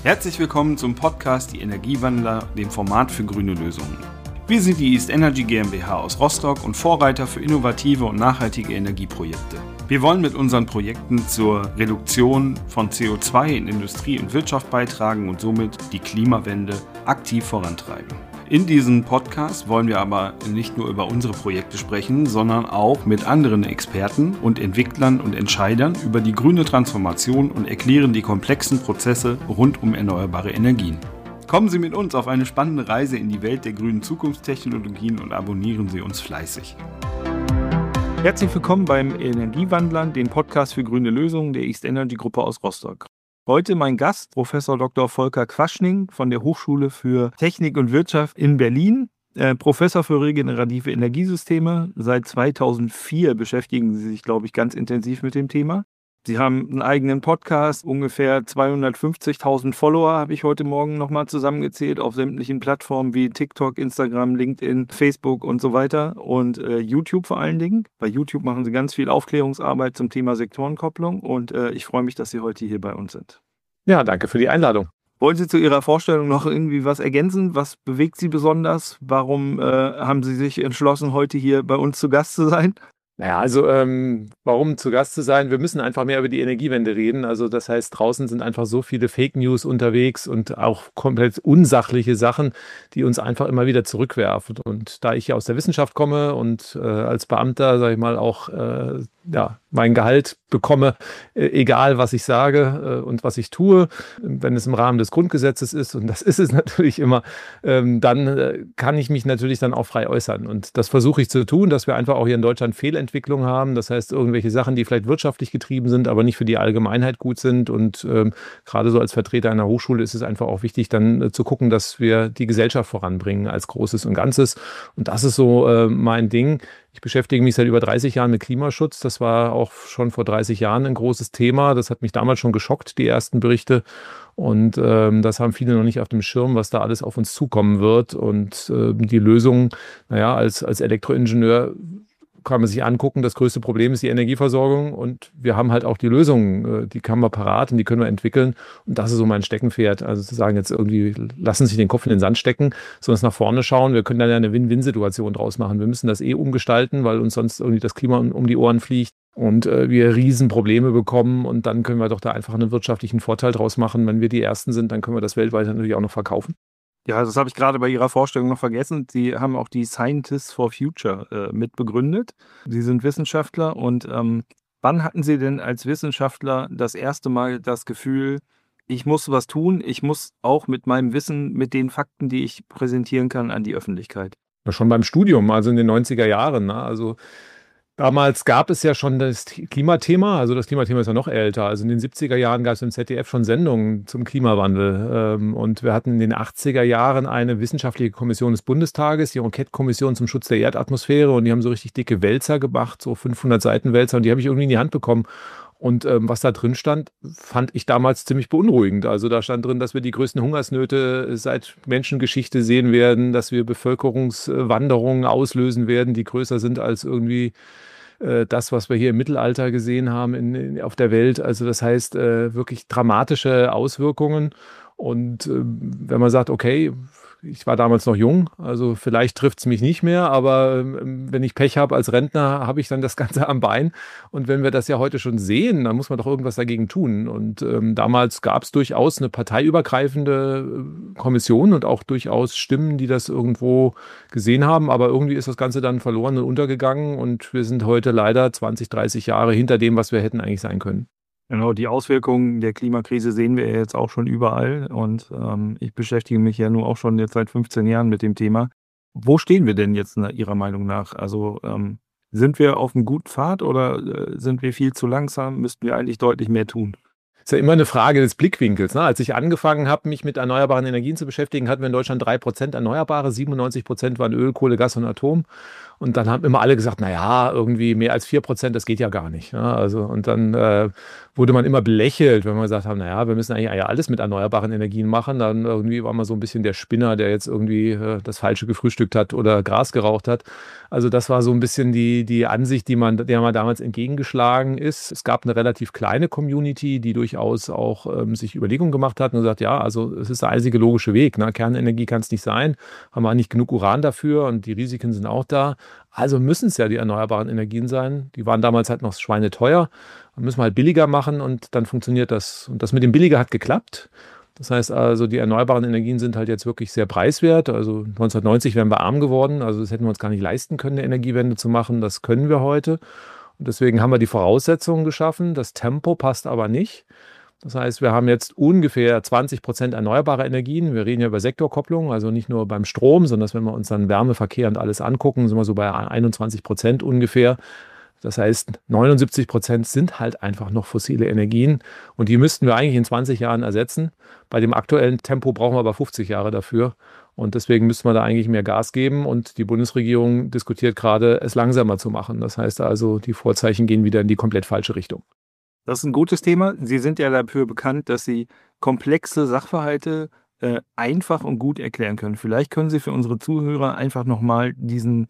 Herzlich willkommen zum Podcast Die Energiewandler, dem Format für grüne Lösungen. Wir sind die East Energy GmbH aus Rostock und Vorreiter für innovative und nachhaltige Energieprojekte. Wir wollen mit unseren Projekten zur Reduktion von CO2 in Industrie und Wirtschaft beitragen und somit die Klimawende aktiv vorantreiben. In diesem Podcast wollen wir aber nicht nur über unsere Projekte sprechen, sondern auch mit anderen Experten und Entwicklern und Entscheidern über die grüne Transformation und erklären die komplexen Prozesse rund um erneuerbare Energien. Kommen Sie mit uns auf eine spannende Reise in die Welt der grünen Zukunftstechnologien und abonnieren Sie uns fleißig. Herzlich willkommen beim Energiewandlern, den Podcast für grüne Lösungen der East Energy Gruppe aus Rostock. Heute mein Gast, Professor Dr. Volker Quaschning von der Hochschule für Technik und Wirtschaft in Berlin, Professor für regenerative Energiesysteme. Seit 2004 beschäftigen Sie sich, glaube ich, ganz intensiv mit dem Thema. Sie haben einen eigenen Podcast, ungefähr 250.000 Follower, habe ich heute Morgen nochmal zusammengezählt, auf sämtlichen Plattformen wie TikTok, Instagram, LinkedIn, Facebook und so weiter und YouTube vor allen Dingen. Bei YouTube machen Sie ganz viel Aufklärungsarbeit zum Thema Sektorenkopplung und ich freue mich, dass Sie heute hier bei uns sind. Ja, danke für die Einladung. Wollen Sie zu Ihrer Vorstellung noch irgendwie was ergänzen? Was bewegt Sie besonders? Warum haben Sie sich entschlossen, heute hier bei uns zu Gast zu sein? Naja, also warum zu Gast zu sein? Wir müssen einfach mehr über die Energiewende reden. Also das heißt, draußen sind einfach so viele Fake News unterwegs und auch komplett unsachliche Sachen, die uns einfach immer wieder zurückwerfen. Und da ich ja aus der Wissenschaft komme und als Beamter, sage ich mal, auch mein Gehalt bekomme, egal was ich sage und was ich tue, wenn es im Rahmen des Grundgesetzes ist, und das ist es natürlich immer, dann kann ich mich natürlich dann auch frei äußern. Und das versuche ich zu tun, dass wir einfach auch hier in Deutschland Fehlentwicklung haben. Das heißt, irgendwelche Sachen, die vielleicht wirtschaftlich getrieben sind, aber nicht für die Allgemeinheit gut sind. Und gerade so als Vertreter einer Hochschule ist es einfach auch wichtig, dann zu gucken, dass wir die Gesellschaft voranbringen als Großes und Ganzes. Und das ist so mein Ding. Ich beschäftige mich seit über 30 Jahren mit Klimaschutz. Das war auch schon vor 30 Jahren ein großes Thema. Das hat mich damals schon geschockt, die ersten Berichte. Und das haben viele noch nicht auf dem Schirm, was da alles auf uns zukommen wird. Und die Lösung, als Elektroingenieur kann man sich angucken, das größte Problem ist die Energieversorgung. Und wir haben halt auch die Lösungen, die haben wir parat und die können wir entwickeln. Und das ist so mein Steckenpferd. Also zu sagen, jetzt irgendwie lassen sich den Kopf in den Sand stecken, sondern nach vorne schauen. Wir können dann ja eine Win-Win-Situation draus machen. Wir müssen das umgestalten, weil uns sonst irgendwie das Klima um die Ohren fliegt und wir Riesenprobleme bekommen. Und dann können wir doch da einfach einen wirtschaftlichen Vorteil draus machen. Wenn wir die Ersten sind, dann können wir das weltweit natürlich auch noch verkaufen. Ja, das habe ich gerade bei Ihrer Vorstellung noch vergessen. Sie haben auch die Scientists for Future mitbegründet. Sie sind Wissenschaftler und wann hatten Sie denn als Wissenschaftler das erste Mal das Gefühl, ich muss was tun, ich muss auch mit meinem Wissen, mit den Fakten, die ich präsentieren kann, an die Öffentlichkeit? Ja, schon beim Studium, also in den 90er Jahren. Ne? Also damals gab es ja schon das Klimathema, also das Klimathema ist ja noch älter. Also in den 70er Jahren gab es im ZDF schon Sendungen zum Klimawandel. Und wir hatten in den 80er Jahren eine wissenschaftliche Kommission des Bundestages, die Enquete-Kommission zum Schutz der Erdatmosphäre. Und die haben so richtig dicke Wälzer gemacht, so 500 Seiten Wälzer. Und die habe ich irgendwie in die Hand bekommen. Und was da drin stand, fand ich damals ziemlich beunruhigend. Also da stand drin, dass wir die größten Hungersnöte seit Menschengeschichte sehen werden, dass wir Bevölkerungswanderungen auslösen werden, die größer sind als irgendwie das, was wir hier im Mittelalter gesehen haben auf der Welt. Also das heißt wirklich dramatische Auswirkungen. Und wenn man sagt, okay, ich war damals noch jung, also vielleicht trifft es mich nicht mehr, aber wenn ich Pech habe als Rentner, habe ich dann das Ganze am Bein. Und wenn wir das ja heute schon sehen, dann muss man doch irgendwas dagegen tun. Und damals gab es durchaus eine parteiübergreifende Kommission und auch durchaus Stimmen, die das irgendwo gesehen haben. Aber irgendwie ist das Ganze dann verloren und untergegangen und wir sind heute leider 20, 30 Jahre hinter dem, was wir hätten eigentlich sein können. Genau, die Auswirkungen der Klimakrise sehen wir ja jetzt auch schon überall und ich beschäftige mich ja nun auch schon jetzt seit 15 Jahren mit dem Thema. Wo stehen wir denn jetzt Ihrer Meinung nach? Also sind wir auf einem guten Pfad oder sind wir viel zu langsam? Müssten wir eigentlich deutlich mehr tun? Das ist ja immer eine Frage des Blickwinkels. Ne? Als ich angefangen habe, mich mit erneuerbaren Energien zu beschäftigen, hatten wir in Deutschland 3% Erneuerbare, 97% waren Öl, Kohle, Gas und Atom. Und dann haben immer alle gesagt, naja, irgendwie mehr als 4%, das geht ja gar nicht. Ja, also, und dann wurde man immer belächelt, wenn man gesagt hat, naja, wir müssen eigentlich alles mit erneuerbaren Energien machen. Dann irgendwie war man so ein bisschen der Spinner, der jetzt irgendwie das Falsche gefrühstückt hat oder Gras geraucht hat. Also das war so ein bisschen die Ansicht, der man damals entgegengeschlagen ist. Es gab eine relativ kleine Community, die durchaus auch sich Überlegungen gemacht hat und gesagt, ja, also es ist der einzige logische Weg. Ne? Kernenergie kann es nicht sein, haben wir nicht genug Uran dafür und die Risiken sind auch da. Also müssen es ja die erneuerbaren Energien sein. Die waren damals halt noch schweineteuer. Dann müssen wir halt billiger machen und dann funktioniert das. Und das mit dem billiger hat geklappt. Das heißt also, die erneuerbaren Energien sind halt jetzt wirklich sehr preiswert. Also 1990 wären wir arm geworden. Also das hätten wir uns gar nicht leisten können, eine Energiewende zu machen. Das können wir heute. Und deswegen haben wir die Voraussetzungen geschaffen. Das Tempo passt aber nicht. Das heißt, wir haben jetzt ungefähr 20% erneuerbare Energien. Wir reden ja über Sektorkopplung, also nicht nur beim Strom, sondern wenn wir uns dann Wärmeverkehr und alles angucken, sind wir so bei 21% ungefähr. Das heißt, 79% sind halt einfach noch fossile Energien und die müssten wir eigentlich in 20 Jahren ersetzen. Bei dem aktuellen Tempo brauchen wir aber 50 Jahre dafür und deswegen müssten wir da eigentlich mehr Gas geben und die Bundesregierung diskutiert gerade, es langsamer zu machen. Das heißt also, die Vorzeichen gehen wieder in die komplett falsche Richtung. Das ist ein gutes Thema. Sie sind ja dafür bekannt, dass Sie komplexe Sachverhalte einfach und gut erklären können. Vielleicht können Sie für unsere Zuhörer einfach nochmal diesen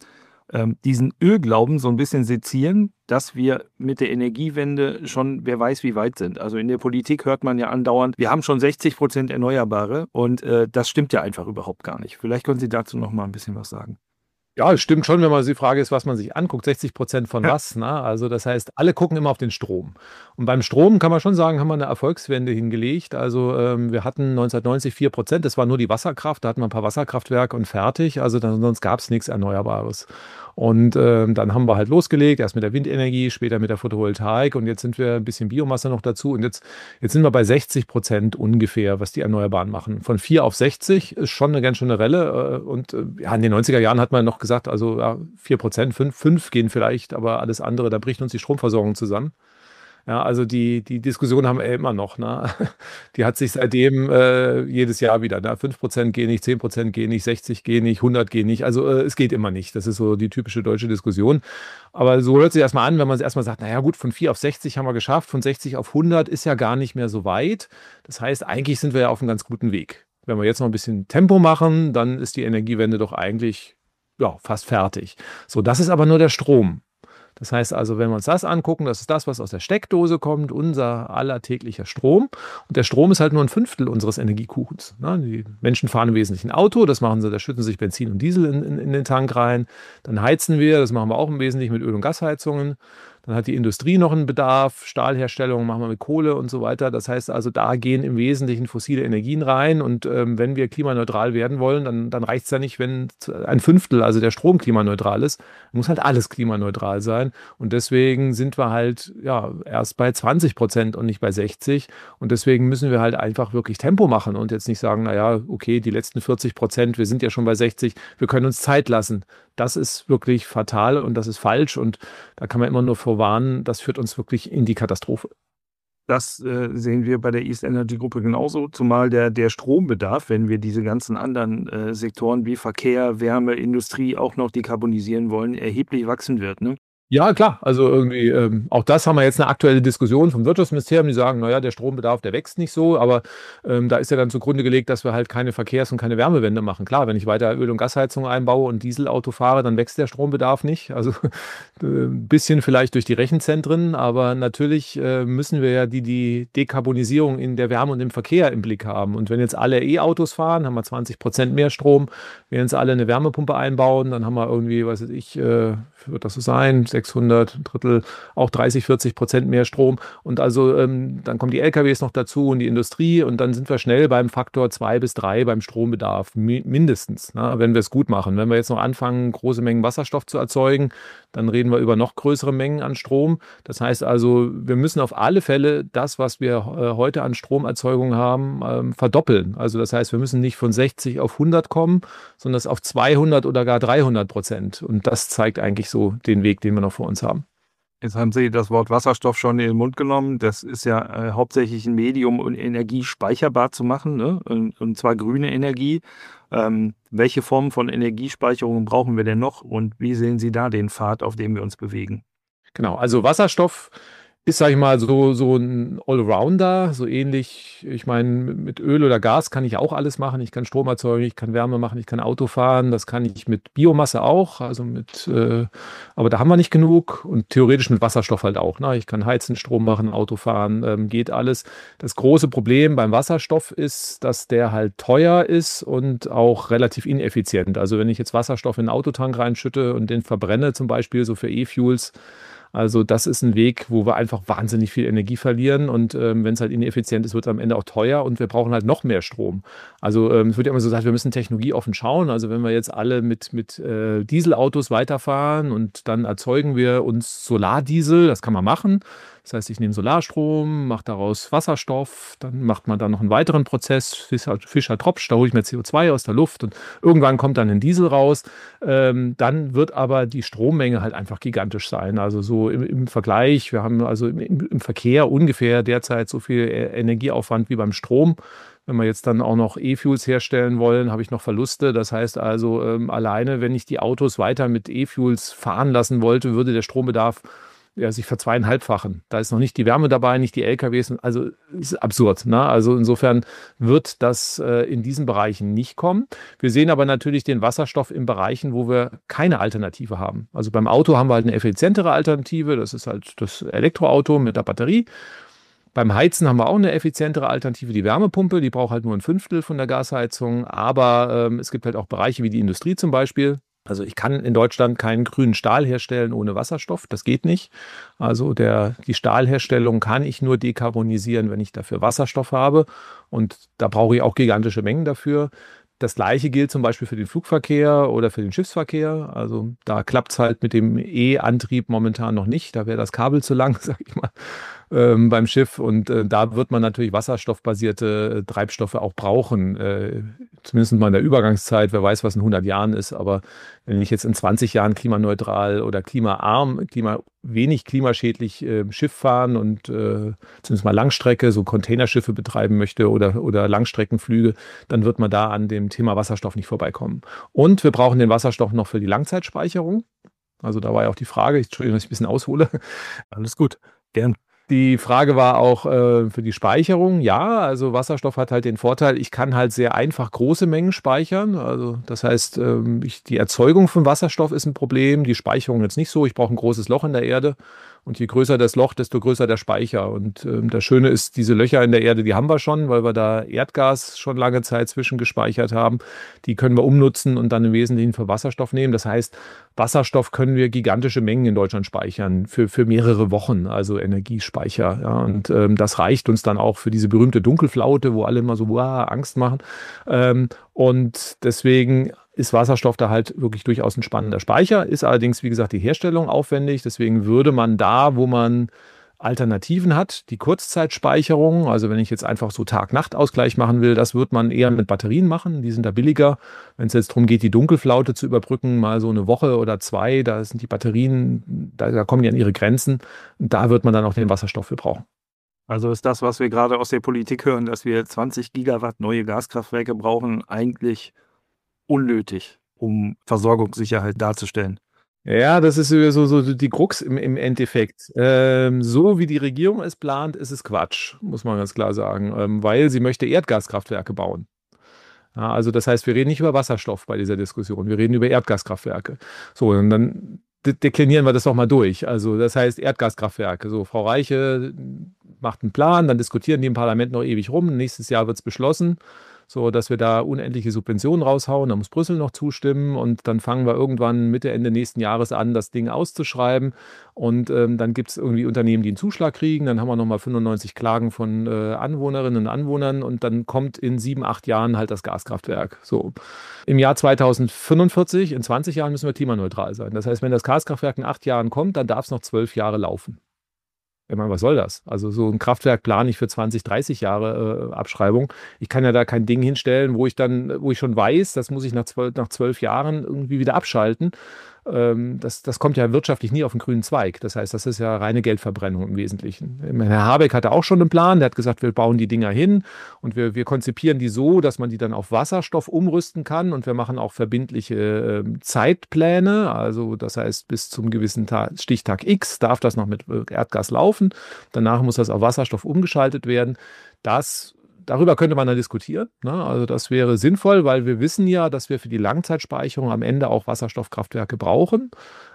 Irrglauben so ein bisschen sezieren, dass wir mit der Energiewende schon, wer weiß, wie weit sind. Also in der Politik hört man ja andauernd, wir haben schon 60% Erneuerbare und das stimmt ja einfach überhaupt gar nicht. Vielleicht können Sie dazu nochmal ein bisschen was sagen. Ja, es stimmt schon, wenn man die Frage ist, was man sich anguckt. 60% von was? Ne? Also das heißt, alle gucken immer auf den Strom. Und beim Strom kann man schon sagen, haben wir eine Erfolgswende hingelegt. Also wir hatten 1990 4%, das war nur die Wasserkraft. Da hatten wir ein paar Wasserkraftwerke und fertig. Also sonst gab es nichts Erneuerbares. Und dann haben wir halt losgelegt, erst mit der Windenergie, später mit der Photovoltaik und jetzt sind wir ein bisschen Biomasse noch dazu und jetzt sind wir bei 60% ungefähr, was die Erneuerbaren machen. Von 4 auf 60 ist schon eine ganz schöne Relle und ja, in den 90er Jahren hat man noch gesagt, also ja, 4%, 5 gehen vielleicht, aber alles andere, da bricht uns die Stromversorgung zusammen. Ja, also die Diskussion haben wir immer noch. Ne? Die hat sich seitdem jedes Jahr wieder. Ne? 5% gehen nicht, 10% gehen nicht, 60 gehen nicht, 100 gehen nicht. Also es geht immer nicht. Das ist so die typische deutsche Diskussion. Aber so hört sich erstmal an, wenn man erstmal sagt, naja gut, von 4 auf 60 haben wir geschafft, von 60 auf 100 ist ja gar nicht mehr so weit. Das heißt, eigentlich sind wir ja auf einem ganz guten Weg. Wenn wir jetzt noch ein bisschen Tempo machen, dann ist die Energiewende doch eigentlich ja, fast fertig. So, das ist aber nur der Strom. Das heißt also, wenn wir uns das angucken, das ist das, was aus der Steckdose kommt, unser aller täglicher Strom. Und der Strom ist halt nur ein Fünftel unseres Energiekuchens. Die Menschen fahren im Wesentlichen Auto, das machen sie, da schütten sie sich Benzin und Diesel in den Tank rein. Dann heizen wir, das machen wir auch im Wesentlichen mit Öl- und Gasheizungen. Dann hat die Industrie noch einen Bedarf, Stahlherstellung machen wir mit Kohle und so weiter. Das heißt also, da gehen im Wesentlichen fossile Energien rein. Und wenn wir klimaneutral werden wollen, dann reicht es ja nicht, wenn ein Fünftel, also der Strom klimaneutral ist. Muss halt alles klimaneutral sein. Und deswegen sind wir halt ja erst bei 20% und nicht bei 60. Und deswegen müssen wir halt einfach wirklich Tempo machen und jetzt nicht sagen, naja, okay, die letzten 40%, wir sind ja schon bei 60, wir können uns Zeit lassen. Das ist wirklich fatal und das ist falsch. Und da kann man immer nur vorwarnen, das führt uns wirklich in die Katastrophe. Das sehen wir bei der East Energy Gruppe genauso, zumal der Strombedarf, wenn wir diese ganzen anderen Sektoren wie Verkehr, Wärme, Industrie auch noch dekarbonisieren wollen, erheblich wachsen wird. Ne? Ja, klar. Also irgendwie, auch das haben wir jetzt eine aktuelle Diskussion vom Wirtschaftsministerium, die sagen, naja, der Strombedarf, der wächst nicht so, aber da ist ja dann zugrunde gelegt, dass wir halt keine Verkehrs- und keine Wärmewende machen. Klar, wenn ich weiter Öl- und Gasheizung einbaue und Dieselauto fahre, dann wächst der Strombedarf nicht. Also ein bisschen vielleicht durch die Rechenzentren, aber natürlich müssen wir ja die Dekarbonisierung in der Wärme und im Verkehr im Blick haben. Und wenn jetzt alle E-Autos fahren, haben wir 20% mehr Strom. Wenn jetzt alle eine Wärmepumpe einbauen, dann haben wir irgendwie, was weiß ich, wird das so sein, 600, ein Drittel, auch 30-40% mehr Strom. Und also dann kommen die LKWs noch dazu und die Industrie und dann sind wir schnell beim Faktor 2 bis 3 beim Strombedarf, mindestens, ne, wenn wir es gut machen. Wenn wir jetzt noch anfangen, große Mengen Wasserstoff zu erzeugen, dann reden wir über noch größere Mengen an Strom. Das heißt also, wir müssen auf alle Fälle das, was wir heute an Stromerzeugung haben, verdoppeln. Also das heißt, wir müssen nicht von 60 auf 100 kommen, sondern es auf 200 oder gar 300%. Und das zeigt eigentlich so den Weg, den wir noch vor uns haben. Jetzt haben Sie das Wort Wasserstoff schon in den Mund genommen. Das ist ja hauptsächlich ein Medium, um Energie speicherbar zu machen, ne? Und zwar grüne Energie. Welche Formen von Energiespeicherung brauchen wir denn noch und wie sehen Sie da den Pfad, auf dem wir uns bewegen? Genau, also Wasserstoff ist, sage ich mal, so ein Allrounder, so ähnlich. Ich meine, mit Öl oder Gas kann ich auch alles machen. Ich kann Strom erzeugen, ich kann Wärme machen, ich kann Auto fahren. Das kann ich mit Biomasse auch, aber da haben wir nicht genug. Und theoretisch mit Wasserstoff halt auch. Ne? Ich kann heizen, Strom machen, Auto fahren, geht alles. Das große Problem beim Wasserstoff ist, dass der halt teuer ist und auch relativ ineffizient. Also wenn ich jetzt Wasserstoff in einen Autotank reinschütte und den verbrenne, zum Beispiel so für E-Fuels, also das ist ein Weg, wo wir einfach wahnsinnig viel Energie verlieren und wenn es halt ineffizient ist, wird es am Ende auch teuer und wir brauchen halt noch mehr Strom. Also es wird ja immer so gesagt, wir müssen technologieoffen schauen. Also wenn wir jetzt alle mit Dieselautos weiterfahren und dann erzeugen wir uns Solardiesel, das kann man machen. Das heißt, ich nehme Solarstrom, mache daraus Wasserstoff, dann macht man da noch einen weiteren Prozess, Fischer-Tropsch, da hole ich mir CO2 aus der Luft und irgendwann kommt dann ein Diesel raus. Dann wird aber die Strommenge halt einfach gigantisch sein. Also so im Vergleich, wir haben also im Verkehr ungefähr derzeit so viel Energieaufwand wie beim Strom. Wenn wir jetzt dann auch noch E-Fuels herstellen wollen, habe ich noch Verluste. Das heißt also, alleine, wenn ich die Autos weiter mit E-Fuels fahren lassen wollte, würde der Strombedarf sich verzweieinhalbfachen. Da ist noch nicht die Wärme dabei, nicht die LKWs. Also ist absurd. Ne? Also insofern wird das in diesen Bereichen nicht kommen. Wir sehen aber natürlich den Wasserstoff in Bereichen, wo wir keine Alternative haben. Also beim Auto haben wir halt eine effizientere Alternative. Das ist halt das Elektroauto mit der Batterie. Beim Heizen haben wir auch eine effizientere Alternative, die Wärmepumpe. Die braucht halt nur ein Fünftel von der Gasheizung. Aber es gibt halt auch Bereiche wie die Industrie zum Beispiel. Also ich kann in Deutschland keinen grünen Stahl herstellen ohne Wasserstoff. Das geht nicht. Also die Stahlherstellung kann ich nur dekarbonisieren, wenn ich dafür Wasserstoff habe. Und da brauche ich auch gigantische Mengen dafür. Das Gleiche gilt zum Beispiel für den Flugverkehr oder für den Schiffsverkehr. Also da klappt es halt mit dem E-Antrieb momentan noch nicht. Da wäre das Kabel zu lang, sag ich mal, beim Schiff. Und da wird man natürlich wasserstoffbasierte Treibstoffe auch brauchen. Zumindest mal in der Übergangszeit. Wer weiß, was in 100 Jahren ist. Aber wenn ich jetzt in 20 Jahren klimaneutral oder klimaarm, wenig klimaschädlich Schiff fahren und zumindest mal Langstrecke, so Containerschiffe betreiben möchte oder Langstreckenflüge, dann wird man da an dem Thema Wasserstoff nicht vorbeikommen. Und wir brauchen den Wasserstoff noch für die Langzeitspeicherung. Also da war ja auch die Frage, Entschuldigung, dass ich ein bisschen aushole. Alles gut, gern. Die Frage war auch für die Speicherung. Ja, also Wasserstoff hat halt den Vorteil, ich kann halt sehr einfach große Mengen speichern. Also das heißt, die Erzeugung von Wasserstoff ist ein Problem, die Speicherung jetzt nicht so. Ich brauche ein großes Loch in der Erde und je größer das Loch, desto größer der Speicher. Und das Schöne ist, diese Löcher in der Erde, die haben wir schon, weil wir da Erdgas schon lange Zeit zwischengespeichert haben. Die können wir umnutzen und dann im Wesentlichen für Wasserstoff nehmen. Das heißt, Wasserstoff können wir gigantische Mengen in Deutschland speichern für mehrere Wochen, also Energiespeicher. Ja, und das reicht uns dann auch für diese berühmte Dunkelflaute, wo alle immer so Angst machen. Und deswegen ist Wasserstoff da halt wirklich durchaus ein spannender Speicher, ist allerdings, wie gesagt, die Herstellung aufwendig. Deswegen würde man da, wo man Alternativen hat, die Kurzzeitspeicherung, also wenn ich jetzt einfach so Tag-Nacht-Ausgleich machen will, das wird man eher mit Batterien machen, die sind da billiger. Wenn es jetzt darum geht, die Dunkelflaute zu überbrücken, mal so eine Woche oder zwei, da sind die Batterien, da kommen die an ihre Grenzen. Und da wird man dann auch den Wasserstoff für brauchen. Also ist das, was wir gerade aus der Politik hören, dass wir 20 Gigawatt neue Gaskraftwerke brauchen, eigentlich unnötig, um Versorgungssicherheit darzustellen. Ja, das ist so die Krux im Endeffekt. So wie die Regierung es plant, ist es Quatsch, muss man ganz klar sagen, weil sie möchte Erdgaskraftwerke bauen. Ja, also das heißt, wir reden nicht über Wasserstoff bei dieser Diskussion, wir reden über Erdgaskraftwerke. So, und dann deklinieren wir das doch mal durch. Also das heißt Erdgaskraftwerke. So, Frau Reiche macht einen Plan, dann diskutieren die im Parlament noch ewig rum. Nächstes Jahr wird es beschlossen, so dass wir da unendliche Subventionen raushauen. Da muss Brüssel noch zustimmen und dann fangen wir irgendwann Mitte, Ende nächsten Jahres an, das Ding auszuschreiben. Und dann gibt es irgendwie Unternehmen, die einen Zuschlag kriegen. Dann haben wir nochmal 95 Klagen von Anwohnerinnen und Anwohnern und dann kommt in 7, 8 Jahren halt das Gaskraftwerk. So. Im Jahr 2045, in 20 Jahren müssen wir klimaneutral sein. Das heißt, wenn das Gaskraftwerk in 8 Jahren kommt, dann darf es noch 12 Jahre laufen. Ich meine, was soll das? Also so ein Kraftwerk plane ich für 20, 30 Jahre Abschreibung. Ich kann ja da kein Ding hinstellen, wo ich schon weiß, das muss ich nach 12 Jahren irgendwie wieder abschalten. das kommt ja wirtschaftlich nie auf den grünen Zweig. Das heißt, das ist ja reine Geldverbrennung im Wesentlichen. Herr Habeck hatte auch schon einen Plan, der hat gesagt, wir bauen die Dinger hin und wir konzipieren die so, dass man die dann auf Wasserstoff umrüsten kann und wir machen auch verbindliche Zeitpläne. Also das heißt, bis zum gewissen Stichtag X darf das noch mit Erdgas laufen. Danach muss das auf Wasserstoff umgeschaltet werden. Darüber könnte man dann diskutieren. Ne? Also das wäre sinnvoll, weil wir wissen ja, dass wir für die Langzeitspeicherung am Ende auch Wasserstoffkraftwerke brauchen.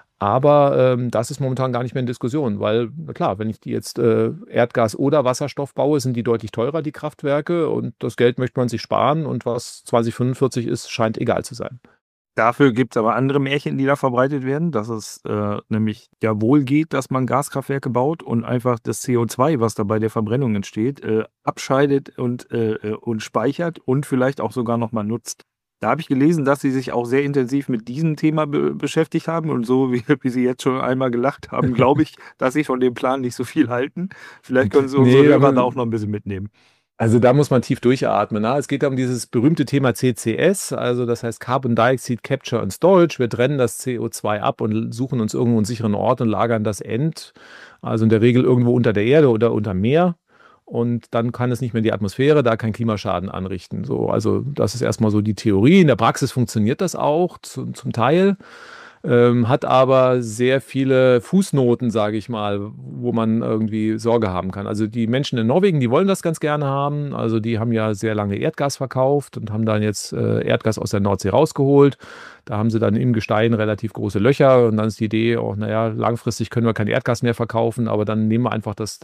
Aber das ist momentan gar nicht mehr in Diskussion, weil, na klar, wenn ich die jetzt Erdgas oder Wasserstoff baue, sind die deutlich teurer, die Kraftwerke. Und das Geld möchte man sich sparen. Und was 2045 ist, scheint egal zu sein. Dafür gibt es aber andere Märchen, die da verbreitet werden, dass es nämlich ja wohl geht, dass man Gaskraftwerke baut und einfach das CO2, was da bei der Verbrennung entsteht, abscheidet und speichert und vielleicht auch sogar nochmal nutzt. Da habe ich gelesen, dass Sie sich auch sehr intensiv mit diesem Thema beschäftigt haben und so, wie Sie jetzt schon einmal gelacht haben, glaube ich, dass Sie von dem Plan nicht so viel halten. Vielleicht können Sie unsere Hörer da auch noch ein bisschen mitnehmen. Also da muss man tief durchatmen. Ne? Es geht um dieses berühmte Thema CCS, also das heißt Carbon Dioxide Capture and Storage. Wir trennen das CO2 ab und suchen uns irgendwo einen sicheren Ort und lagern das also in der Regel irgendwo unter der Erde oder unter dem Meer. Und dann kann es nicht mehr in die Atmosphäre, da keinen Klimaschaden anrichten. So, also das ist erstmal so die Theorie. In der Praxis funktioniert das auch zum Teil. Hat aber sehr viele Fußnoten, sage ich mal, wo man irgendwie Sorge haben kann. Also die Menschen in Norwegen, die wollen das ganz gerne haben. Also die haben ja sehr lange Erdgas verkauft und haben dann jetzt Erdgas aus der Nordsee rausgeholt. Da haben sie dann im Gestein relativ große Löcher und dann ist die Idee, oh, naja, langfristig können wir kein Erdgas mehr verkaufen, aber dann nehmen wir einfach das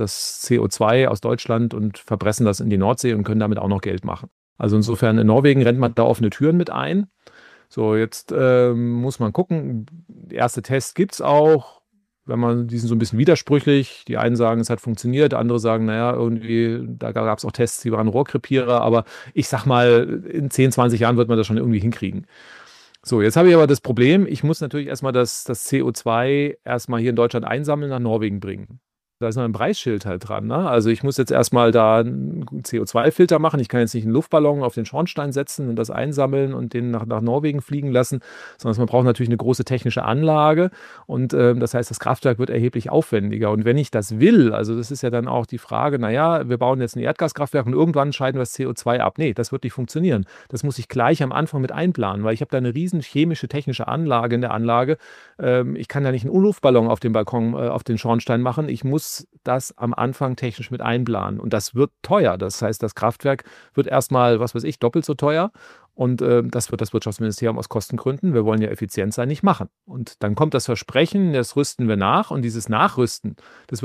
CO2 aus Deutschland und verpressen das in die Nordsee und können damit auch noch Geld machen. Also insofern in Norwegen rennt man da offene Türen mit ein. So, jetzt muss man gucken. Erste Tests gibt es auch. Die sind so ein bisschen widersprüchlich. Die einen sagen, es hat funktioniert, andere sagen, naja, irgendwie, da gab es auch Tests, die waren Rohrkrepierer, aber ich sag mal, in 10, 20 Jahren wird man das schon irgendwie hinkriegen. So, jetzt habe ich aber das Problem, ich muss natürlich erstmal das CO2 erstmal hier in Deutschland einsammeln, nach Norwegen bringen. Da ist noch ein Preisschild halt dran. Ne? Also ich muss jetzt erstmal da einen CO2-Filter machen. Ich kann jetzt nicht einen Luftballon auf den Schornstein setzen und das einsammeln und den nach Norwegen fliegen lassen, sondern man braucht natürlich eine große technische Anlage und das heißt, das Kraftwerk wird erheblich aufwendiger. Und wenn ich das will, also das ist ja dann auch die Frage, naja, wir bauen jetzt ein Erdgaskraftwerk und irgendwann scheiden wir das CO2 ab. Nee, das wird nicht funktionieren. Das muss ich gleich am Anfang mit einplanen, weil ich habe da eine riesen chemische, technische Anlage in der Anlage. Ich kann da nicht einen Luftballon auf dem Balkon, auf den Schornstein machen. Ich muss das am Anfang technisch mit einplanen. Und das wird teuer. Das heißt, das Kraftwerk wird erstmal, was weiß ich, doppelt so teuer. Und das wird das Wirtschaftsministerium aus Kostengründen, wir wollen ja effizient sein, nicht machen. Und dann kommt das Versprechen, das rüsten wir nach. Und dieses Nachrüsten,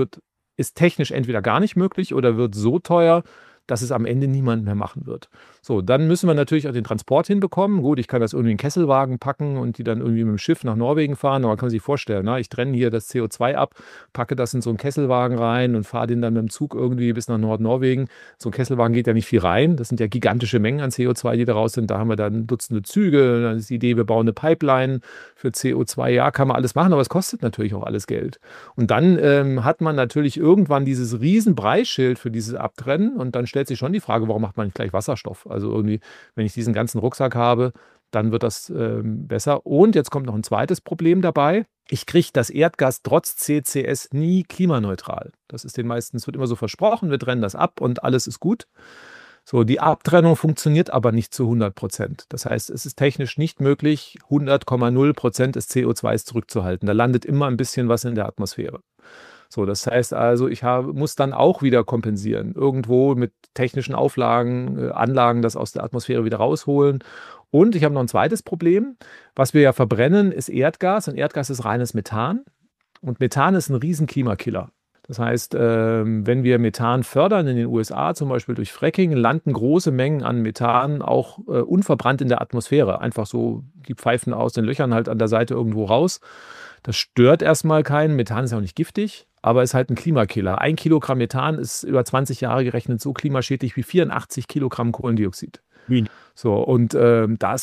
ist technisch entweder gar nicht möglich oder wird so teuer, dass es am Ende niemand mehr machen wird. So, dann müssen wir natürlich auch den Transport hinbekommen. Gut, ich kann das irgendwie in einen Kesselwagen packen und die dann irgendwie mit dem Schiff nach Norwegen fahren. Aber man kann sich vorstellen, ne? Ich trenne hier das CO2 ab, packe das in so einen Kesselwagen rein und fahre den dann mit dem Zug irgendwie bis nach Nordnorwegen. So ein Kesselwagen geht ja nicht viel rein. Das sind ja gigantische Mengen an CO2, die da raus sind. Da haben wir dann Dutzende Züge. Dann ist die Idee, wir bauen eine Pipeline für CO2. Ja, kann man alles machen, aber es kostet natürlich auch alles Geld. Und dann hat man natürlich irgendwann dieses riesen Preisschild für dieses Abtrennen und dann stellt sich schon die Frage, warum macht man nicht gleich Wasserstoff? Also irgendwie, wenn ich diesen ganzen Rucksack habe, dann wird das besser. Und jetzt kommt noch ein zweites Problem dabei. Ich kriege das Erdgas trotz CCS nie klimaneutral. Das ist den meisten, es wird immer so versprochen, wir trennen das ab und alles ist gut. So, die Abtrennung funktioniert aber nicht zu 100%. Das heißt, es ist technisch nicht möglich, 100,0% des CO2s zurückzuhalten. Da landet immer ein bisschen was in der Atmosphäre. So, das heißt also, muss dann auch wieder kompensieren. Irgendwo mit technischen Anlagen das aus der Atmosphäre wieder rausholen. Und ich habe noch ein zweites Problem. Was wir ja verbrennen, ist Erdgas. Und Erdgas ist reines Methan. Und Methan ist ein riesen Klimakiller. Das heißt, wenn wir Methan fördern in den USA, zum Beispiel durch Fracking, landen große Mengen an Methan auch unverbrannt in der Atmosphäre. Einfach so, die pfeifen aus den Löchern halt an der Seite irgendwo raus. Das stört erstmal keinen. Methan ist auch nicht giftig, aber ist halt ein Klimakiller. 1 Kilogramm Methan ist über 20 Jahre gerechnet so klimaschädlich wie 84 Kilogramm Kohlendioxid. So, und das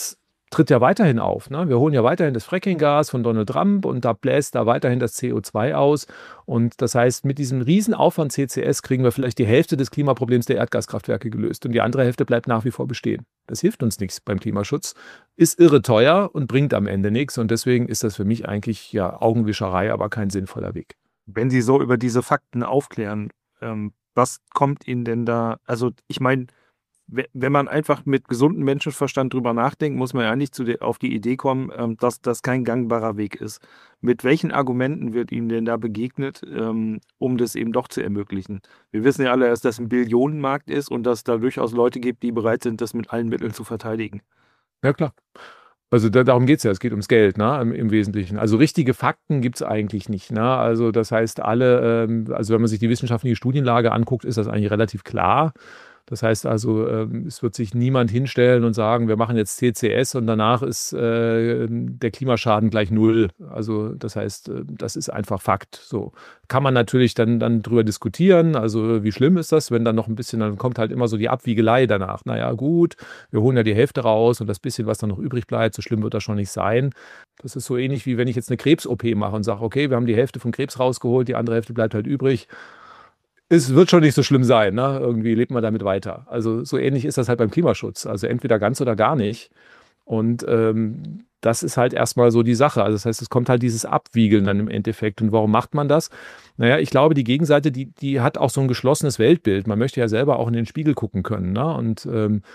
tritt ja weiterhin auf. Ne? Wir holen ja weiterhin das Fracking-Gas von Donald Trump und da bläst da weiterhin das CO2 aus. Und das heißt, mit diesem Riesenaufwand CCS kriegen wir vielleicht die Hälfte des Klimaproblems der Erdgaskraftwerke gelöst und die andere Hälfte bleibt nach wie vor bestehen. Das hilft uns nichts beim Klimaschutz, ist irre teuer und bringt am Ende nichts. Und deswegen ist das für mich eigentlich ja Augenwischerei, aber kein sinnvoller Weg. Wenn Sie so über diese Fakten aufklären, was kommt Ihnen denn da? Also ich meine, wenn man einfach mit gesundem Menschenverstand drüber nachdenkt, muss man ja nicht auf die Idee kommen, dass das kein gangbarer Weg ist. Mit welchen Argumenten wird Ihnen denn da begegnet, um das eben doch zu ermöglichen? Wir wissen ja alle, dass das ein Billionenmarkt ist und dass es da durchaus Leute gibt, die bereit sind, das mit allen Mitteln zu verteidigen. Ja, klar. Also darum geht es ja, es geht ums Geld, ne, im Wesentlichen. Also richtige Fakten gibt es eigentlich nicht. Ne? Also das heißt, also wenn man sich die wissenschaftliche Studienlage anguckt, ist das eigentlich relativ klar. Das heißt also, es wird sich niemand hinstellen und sagen, wir machen jetzt CCS und danach ist der Klimaschaden gleich null. Also das heißt, das ist einfach Fakt. So kann man natürlich dann drüber diskutieren. Also wie schlimm ist das, wenn dann noch ein bisschen, dann kommt halt immer so die Abwiegelei danach. Naja, gut, wir holen ja die Hälfte raus und das bisschen, was dann noch übrig bleibt, so schlimm wird das schon nicht sein. Das ist so ähnlich, wie wenn ich jetzt eine Krebs-OP mache und sage, okay, wir haben die Hälfte vom Krebs rausgeholt, die andere Hälfte bleibt halt übrig. Es wird schon nicht so schlimm sein, ne? Irgendwie lebt man damit weiter. Also so ähnlich ist das halt beim Klimaschutz. Also entweder ganz oder gar nicht. Und das ist halt erstmal so die Sache. Also das heißt, es kommt halt dieses Abwiegeln dann im Endeffekt. Und warum macht man das? Naja, ich glaube, die Gegenseite, die hat auch so ein geschlossenes Weltbild. Man möchte ja selber auch in den Spiegel gucken können. Ne? Und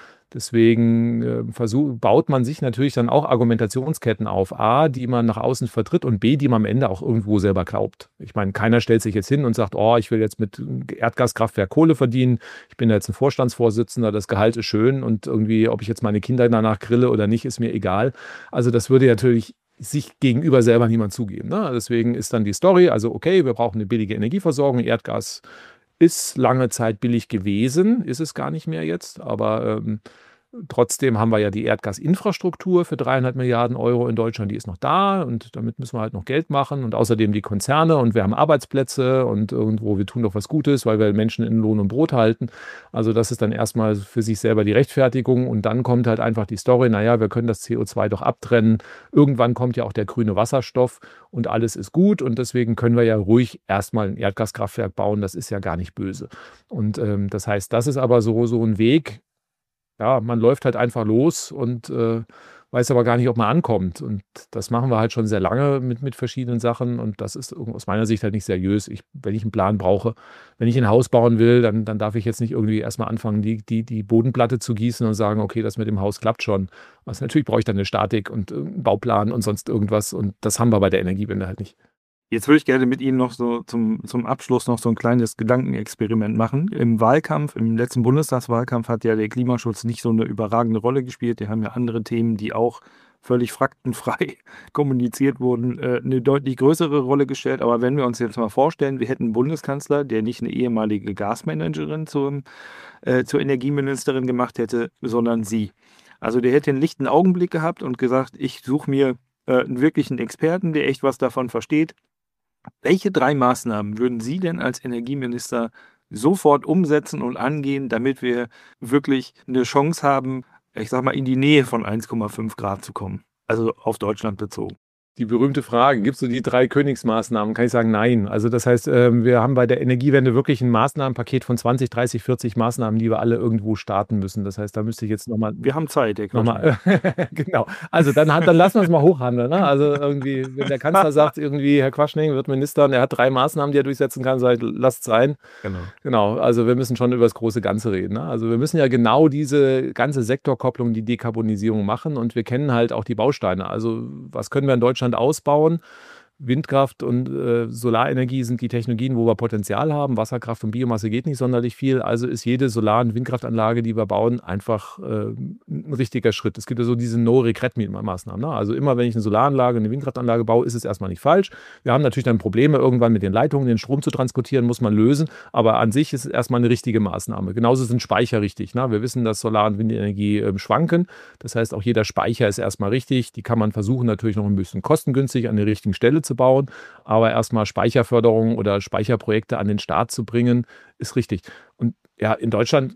deswegen baut man sich natürlich dann auch Argumentationsketten auf. A, die man nach außen vertritt und B, die man am Ende auch irgendwo selber glaubt. Ich meine, keiner stellt sich jetzt hin und sagt, oh, ich will jetzt mit Erdgaskraftwerk Kohle verdienen. Ich bin da jetzt ein Vorstandsvorsitzender, das Gehalt ist schön und irgendwie, ob ich jetzt meine Kinder danach grille oder nicht, ist mir egal. Also das würde natürlich sich gegenüber selber niemand zugeben. Ne? Deswegen ist dann die Story, also okay, wir brauchen eine billige Energieversorgung, Erdgas ist lange Zeit billig gewesen, ist es gar nicht mehr jetzt, aber trotzdem haben wir ja die Erdgasinfrastruktur für 300 Milliarden Euro in Deutschland, die ist noch da und damit müssen wir halt noch Geld machen und außerdem die Konzerne und wir haben Arbeitsplätze und irgendwo, wir tun doch was Gutes, weil wir Menschen in Lohn und Brot halten. Also das ist dann erstmal für sich selber die Rechtfertigung und dann kommt halt einfach die Story, naja, wir können das CO2 doch abtrennen. Irgendwann kommt ja auch der grüne Wasserstoff und alles ist gut und deswegen können wir ja ruhig erstmal ein Erdgaskraftwerk bauen, das ist ja gar nicht böse. Und das heißt, das ist aber so ein Weg, ja, man läuft halt einfach los und weiß aber gar nicht, ob man ankommt. Und das machen wir halt schon sehr lange mit verschiedenen Sachen. Und das ist aus meiner Sicht halt nicht seriös. Wenn ich einen Plan brauche, wenn ich ein Haus bauen will, dann darf ich jetzt nicht irgendwie erstmal anfangen, die Bodenplatte zu gießen und sagen, okay, das mit dem Haus klappt schon. Also natürlich brauche ich dann eine Statik und einen Bauplan und sonst irgendwas. Und das haben wir bei der Energiewende halt nicht. Jetzt würde ich gerne mit Ihnen noch so zum Abschluss noch so ein kleines Gedankenexperiment machen. Im letzten Bundestagswahlkampf hat ja der Klimaschutz nicht so eine überragende Rolle gespielt. Die haben ja andere Themen, die auch völlig faktenfrei kommuniziert wurden, eine deutlich größere Rolle gestellt. Aber wenn wir uns jetzt mal vorstellen, wir hätten einen Bundeskanzler, der nicht eine ehemalige Gasmanagerin zur Energieministerin gemacht hätte, sondern Sie. Also der hätte einen lichten Augenblick gehabt und gesagt, ich suche mir einen wirklichen Experten, der echt was davon versteht. Welche 3 Maßnahmen würden Sie denn als Energieminister sofort umsetzen und angehen, damit wir wirklich eine Chance haben, ich sag mal, in die Nähe von 1,5 Grad zu kommen? Also auf Deutschland bezogen. Die berühmte Frage, gibt es so die 3 Königsmaßnahmen? Kann ich sagen, nein. Also das heißt, wir haben bei der Energiewende wirklich ein Maßnahmenpaket von 20, 30, 40 Maßnahmen, die wir alle irgendwo starten müssen. Das heißt, da müsste ich jetzt nochmal... Wir haben Zeit, Herr Genau. Also dann lassen wir es mal hochhandeln. Ne? Also irgendwie, wenn der Kanzler sagt, irgendwie, Herr Quaschning wird Minister und er hat 3 Maßnahmen, die er durchsetzen kann, sagt, lasst es sein. Genau. Also wir müssen schon über das große Ganze reden. Ne? Also wir müssen ja genau diese ganze Sektorkopplung, die Dekarbonisierung machen und wir kennen halt auch die Bausteine. Also was können wir in Deutschland ausbauen? Windkraft und Solarenergie sind die Technologien, wo wir Potenzial haben. Wasserkraft und Biomasse geht nicht sonderlich viel. Also ist jede Solar- und Windkraftanlage, die wir bauen, einfach ein richtiger Schritt. Es gibt ja so diese No-Regret-Maßnahmen. Ne? Also immer, wenn ich eine Solaranlage, eine Windkraftanlage baue, ist es erstmal nicht falsch. Wir haben natürlich dann Probleme, irgendwann mit den Leitungen den Strom zu transportieren, muss man lösen. Aber an sich ist es erstmal eine richtige Maßnahme. Genauso sind Speicher richtig. Ne? Wir wissen, dass Solar- und Windenergie schwanken. Das heißt, auch jeder Speicher ist erstmal richtig. Die kann man versuchen, natürlich noch ein bisschen kostengünstig an der richtigen Stelle zu bauen, aber erstmal Speicherförderung oder Speicherprojekte an den Start zu bringen, ist richtig. Und ja, in Deutschland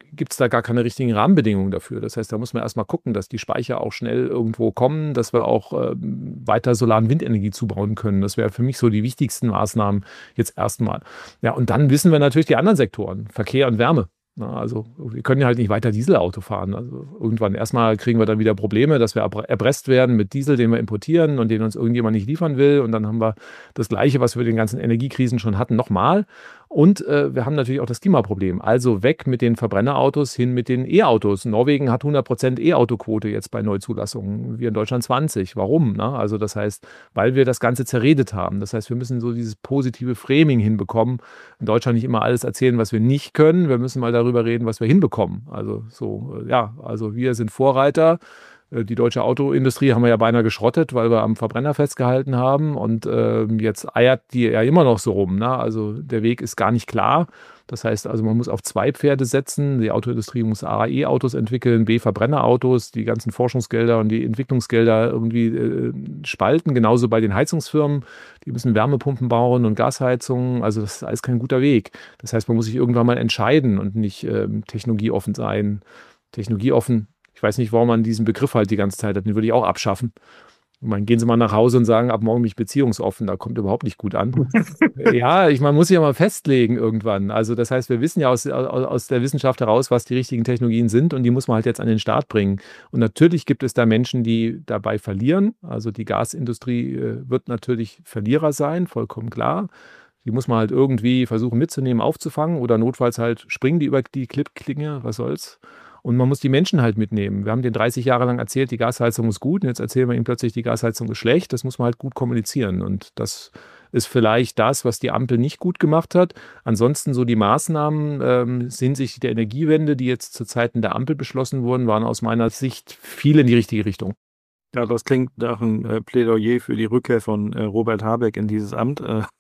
gibt es da gar keine richtigen Rahmenbedingungen dafür. Das heißt, da muss man erstmal gucken, dass die Speicher auch schnell irgendwo kommen, dass wir auch weiter Solar- und Windenergie zubauen können. Das wäre für mich so die wichtigsten Maßnahmen jetzt erstmal. Ja, und dann wissen wir natürlich die anderen Sektoren, Verkehr und Wärme. Also wir können ja halt nicht weiter Dieselauto fahren. Also irgendwann erstmal kriegen wir dann wieder Probleme, dass wir erpresst werden mit Diesel, den wir importieren und den uns irgendjemand nicht liefern will. Und dann haben wir das Gleiche, was wir mit den ganzen Energiekrisen schon hatten, nochmal. Und wir haben natürlich auch das Klimaproblem. Also weg mit den Verbrennerautos, hin mit den E-Autos. Norwegen hat 100% E-Auto-Quote jetzt bei Neuzulassungen. Wir in Deutschland 20. Warum? Ne? Also das heißt, weil wir das Ganze zerredet haben. Das heißt, wir müssen so dieses positive Framing hinbekommen. In Deutschland nicht immer alles erzählen, was wir nicht können. Wir müssen mal darüber reden, was wir hinbekommen. Also so, also wir sind Vorreiter. Die deutsche Autoindustrie haben wir ja beinahe geschrottet, weil wir am Verbrenner festgehalten haben. Und jetzt eiert die ja immer noch so rum. Ne? Also der Weg ist gar nicht klar. Das heißt also, man muss auf zwei Pferde setzen. Die Autoindustrie muss A, E-Autos entwickeln, B, Verbrennerautos, die ganzen Forschungsgelder und die Entwicklungsgelder irgendwie spalten. Genauso bei den Heizungsfirmen. Die müssen Wärmepumpen bauen und Gasheizungen. Also das ist alles kein guter Weg. Das heißt, man muss sich irgendwann mal entscheiden und nicht technologieoffen sein. Technologieoffen. Ich weiß nicht, warum man diesen Begriff halt die ganze Zeit hat. Den würde ich auch abschaffen. Gehen Sie mal nach Hause und sagen, ab morgen bin ich beziehungsoffen. Da kommt überhaupt nicht gut an. Ja, man muss sich ja mal festlegen irgendwann. Also das heißt, wir wissen ja aus der Wissenschaft heraus, was die richtigen Technologien sind und die muss man halt jetzt an den Start bringen. Und natürlich gibt es da Menschen, die dabei verlieren. Also die Gasindustrie wird natürlich Verlierer sein, vollkommen klar. Die muss man halt irgendwie versuchen mitzunehmen, aufzufangen oder notfalls halt springen die über die Klippklinge, was soll's. Und man muss die Menschen halt mitnehmen. Wir haben denen 30 Jahre lang erzählt, die Gasheizung ist gut und jetzt erzählen wir ihnen plötzlich, die Gasheizung ist schlecht. Das muss man halt gut kommunizieren und das ist vielleicht das, was die Ampel nicht gut gemacht hat. Ansonsten so die Maßnahmen hinsichtlich der Energiewende, die jetzt zu Zeiten der Ampel beschlossen wurden, waren aus meiner Sicht viel in die richtige Richtung. Ja, das klingt nach einem Plädoyer für die Rückkehr von Robert Habeck in dieses Amt.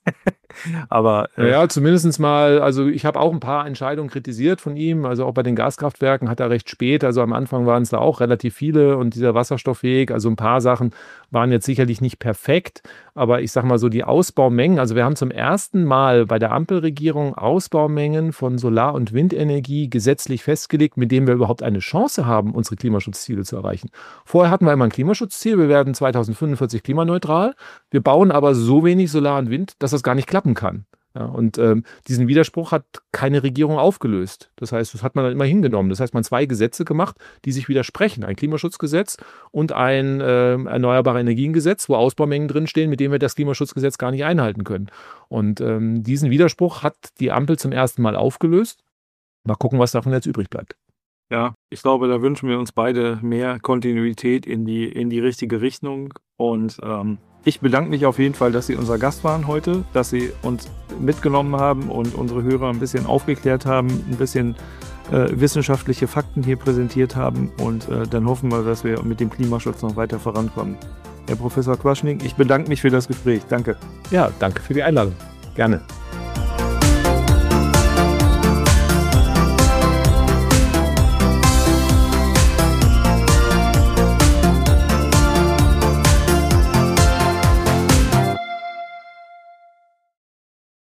Aber ja, zumindest mal, also ich habe auch ein paar Entscheidungen kritisiert von ihm, also auch bei den Gaskraftwerken hat er recht spät, also am Anfang waren es da auch relativ viele und dieser Wasserstoffweg, also ein paar Sachen waren jetzt sicherlich nicht perfekt, aber ich sage mal so die Ausbaumengen, also wir haben zum ersten Mal bei der Ampelregierung Ausbaumengen von Solar- und Windenergie gesetzlich festgelegt, mit denen wir überhaupt eine Chance haben, unsere Klimaschutzziele zu erreichen. Vorher hatten wir immer ein Klimaschutzziel, wir werden 2045 klimaneutral, wir bauen aber so wenig Solar und Wind, dass das gar nicht klappen kann. Ja, und diesen Widerspruch hat keine Regierung aufgelöst. Das heißt, das hat man dann immer hingenommen. Das heißt, man hat 2 Gesetze gemacht, die sich widersprechen. Ein Klimaschutzgesetz und ein Erneuerbare Energiengesetz, wo Ausbaumengen drinstehen, mit denen wir das Klimaschutzgesetz gar nicht einhalten können. Und diesen Widerspruch hat die Ampel zum ersten Mal aufgelöst. Mal gucken, was davon jetzt übrig bleibt. Ja, ich glaube, da wünschen wir uns beide mehr Kontinuität in die richtige Richtung. Und ich bedanke mich auf jeden Fall, dass Sie unser Gast waren heute, dass Sie uns mitgenommen haben und unsere Hörer ein bisschen aufgeklärt haben, ein bisschen wissenschaftliche Fakten hier präsentiert haben. Und dann hoffen wir, dass wir mit dem Klimaschutz noch weiter vorankommen. Herr Professor Quaschning, ich bedanke mich für das Gespräch. Danke. Ja, danke für die Einladung. Gerne.